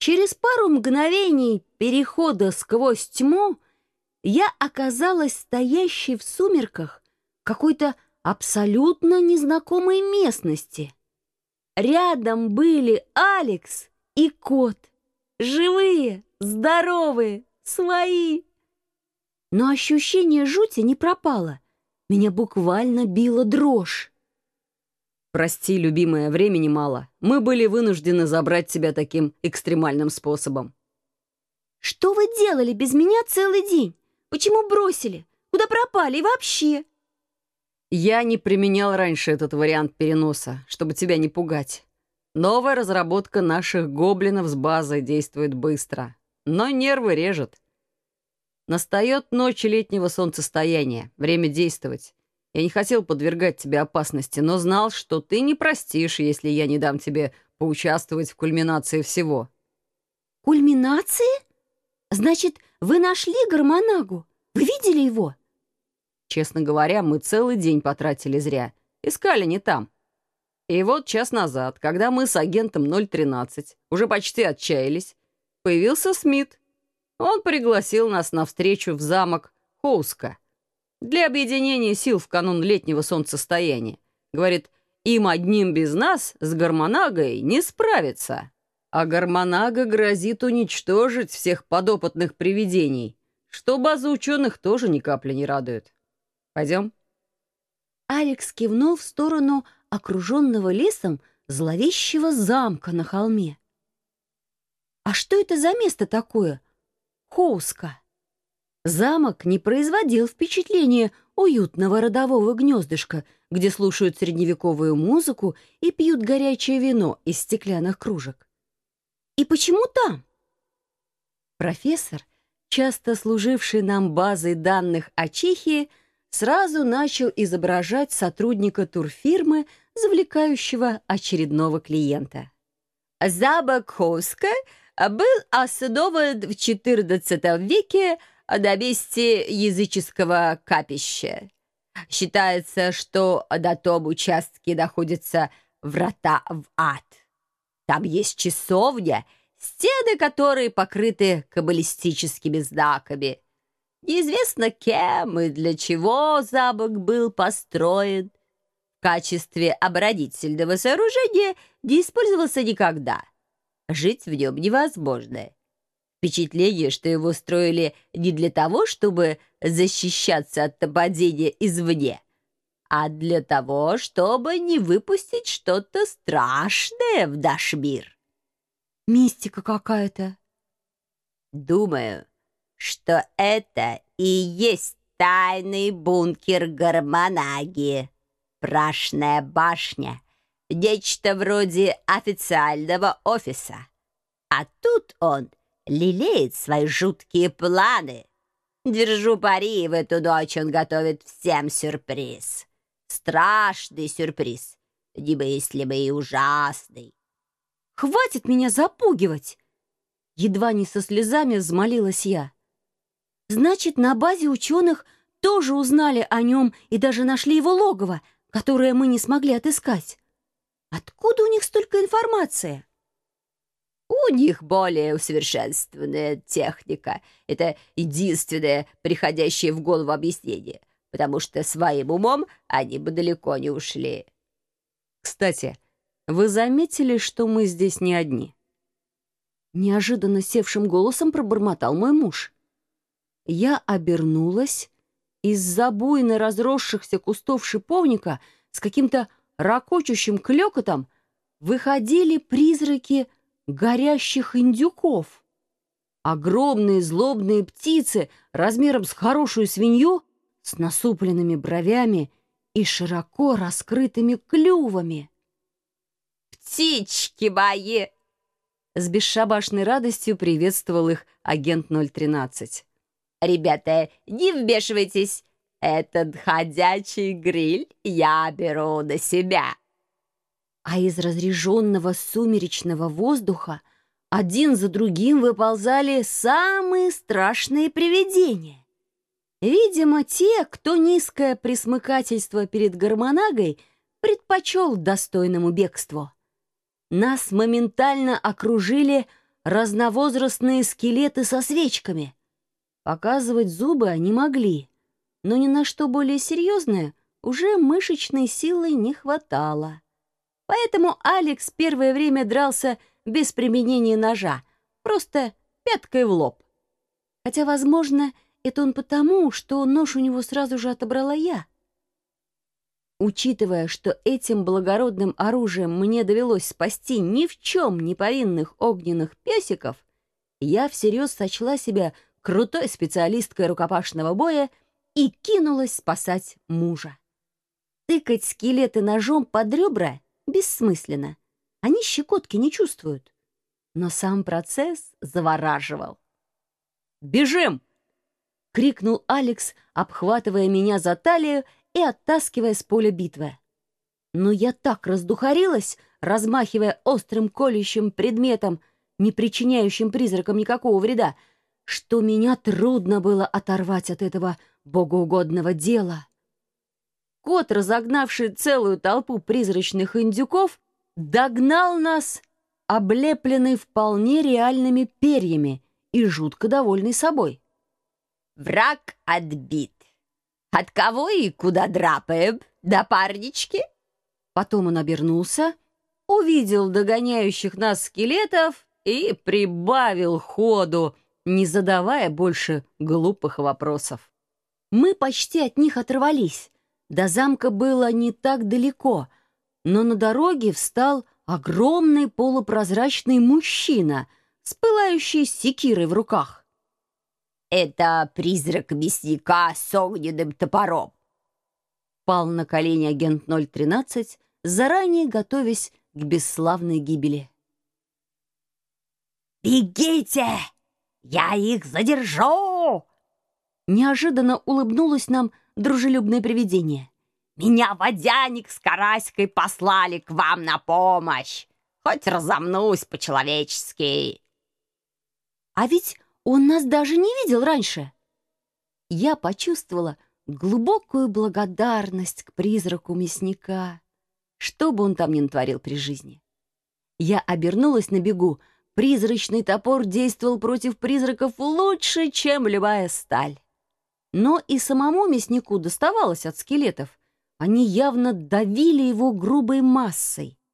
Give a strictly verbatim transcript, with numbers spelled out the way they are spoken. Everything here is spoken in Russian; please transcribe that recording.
Через пару мгновений перехода сквозь тьму я оказалась стоящей в сумерках какой-то абсолютно незнакомой местности. Рядом были Алекс и кот. Живые, здоровые, свои. Но ощущение жути не пропало. Меня буквально била дрожь. «Прости, любимая, времени мало. Мы были вынуждены забрать тебя таким экстремальным способом». «Что вы делали без меня целый день? Почему бросили? Куда пропали и вообще?» «Я не применял раньше этот вариант переноса, чтобы тебя не пугать. Новая разработка наших гоблинов с базой действует быстро, но нервы режет. Настает ночь летнего солнцестояния, время действовать. Я не хотел подвергать тебя опасности, но знал, что ты не простишь, если я не дам тебе поучаствовать в кульминации всего». «Кульминации? Значит, вы нашли Гармонагу? Вы видели его?» Честно говоря, мы целый день потратили зря. Искали не там. И вот час назад, когда мы с агентом ноль тринадцать уже почти отчаялись, появился Смит. Он пригласил нас на встречу в замок Хоуска для объединения сил в канун летнего солнцестояния. Говорит, им одним без нас с Гармонагой не справиться. А Гармонага грозит уничтожить всех подопытных привидений, что база ученых тоже ни капли не радует. Пойдем?» Алекс кивнул в сторону окруженного лесом зловещего замка на холме. «А что это за место такое? Хоуска?» Замок не производил впечатления уютного родового гнездышка, где слушают средневековую музыку и пьют горячее вино из стеклянных кружек. «И почему там?» Профессор, часто служивший нам базой данных о Чехии, сразу начал изображать сотрудника турфирмы, завлекающего очередного клиента. «Замок Хоуска был основан в четырнадцатом веке на месте языческого капища. Считается, что на том участке находятся врата в ад. Там есть часовня, стены которой покрыты каббалистическими знаками. Неизвестно кем и для чего замок был построен. В качестве оборонительного сооружения не использовался никогда. Жить в нем невозможно. Впечатление, что его строили не для того, чтобы защищаться от нападения извне, а для того, чтобы не выпустить что-то страшное в наш мир». «Мистика какая-то». «Думаю, что это и есть тайный бункер Гармонаги, Прашная башня, нечто вроде официального офиса. А тут он лелеет свои жуткие планы. Держу пари, в эту ночь он готовит всем сюрприз. Страшный сюрприз, немыслимый и ужасный». «Хватит меня запугивать!» Едва не со слезами взмолилась я. «Значит, на базе ученых тоже узнали о нем и даже нашли его логово, которое мы не смогли отыскать. Откуда у них столько информации?» «У них более усовершенствованная техника. Это единственное приходящее в голову объяснение, потому что своим умом они бы далеко не ушли». «Кстати, вы заметили, что мы здесь не одни?» Неожиданно севшим голосом пробормотал мой муж. Я обернулась. Из-за буйно разросшихся кустов шиповника с каким-то ракочущим клёкотом выходили призраки горящих индюков. Огромные злобные птицы размером с хорошую свинью, с насупленными бровями и широко раскрытыми клювами. «Птички мои!» С бесшабашной радостью приветствовал их агент ноль тринадцать. «Ребята, не вмешивайтесь. Этот ходячий гриль я беру на себя». А из разреженного сумеречного воздуха один за другим выползали самые страшные привидения. Видимо, те, кто низкое пресмыкательство перед Гармонагой предпочел достойному бегству. Нас моментально окружили разновозрастные скелеты со свечками. Показывать зубы они могли, но ни на что более серьезное уже мышечной силы не хватало. Поэтому Алекс первое время дрался без применения ножа, просто пяткой в лоб. Хотя, возможно, это он потому, что нож у него сразу же отобрала я. Учитывая, что этим благородным оружием мне довелось спасти ни в чем не повинных огненных песиков, я всерьез сочла себя крутой специалисткой рукопашного боя и кинулась спасать мужа. Тыкать скелеты ножом под ребра бессмысленно. Они щекотки не чувствуют. Но сам процесс завораживал. «Бежим!» — крикнул Алекс, обхватывая меня за талию и оттаскивая с поля битвы. Но я так раздухарилась, размахивая острым колющим предметом, не причиняющим призракам никакого вреда, что меня трудно было оторвать от этого богоугодного дела. Кот, разогнавший целую толпу призрачных индюков, догнал нас, облепленный вполне реальными перьями и жутко довольный собой. Враг отбит. От кого и куда драпаем, напарнички?» Потом он обернулся, увидел догоняющих нас скелетов и прибавил ходу, не задавая больше глупых вопросов. Мы почти от них оторвались. До замка было не так далеко, но на дороге встал огромный полупрозрачный мужчина с пылающей секирой в руках. «Это призрак мясника с огненным топором». Пал на колени агент ноль тринадцать, заранее готовясь к бесславной гибели. «Бегите! Я их задержу!» Неожиданно улыбнулось нам дружелюбное привидение. «Меня водяник с караськой послали к вам на помощь. Хоть разомнусь по-человечески». А ведь он нас даже не видел раньше. Я почувствовала глубокую благодарность к призраку мясника, что бы он там ни натворил при жизни. Я обернулась на бегу. Призрачный топор действовал против призраков лучше, чем любая сталь. Но и самому мяснику доставалось от скелетов. Они явно давили его грубой массой.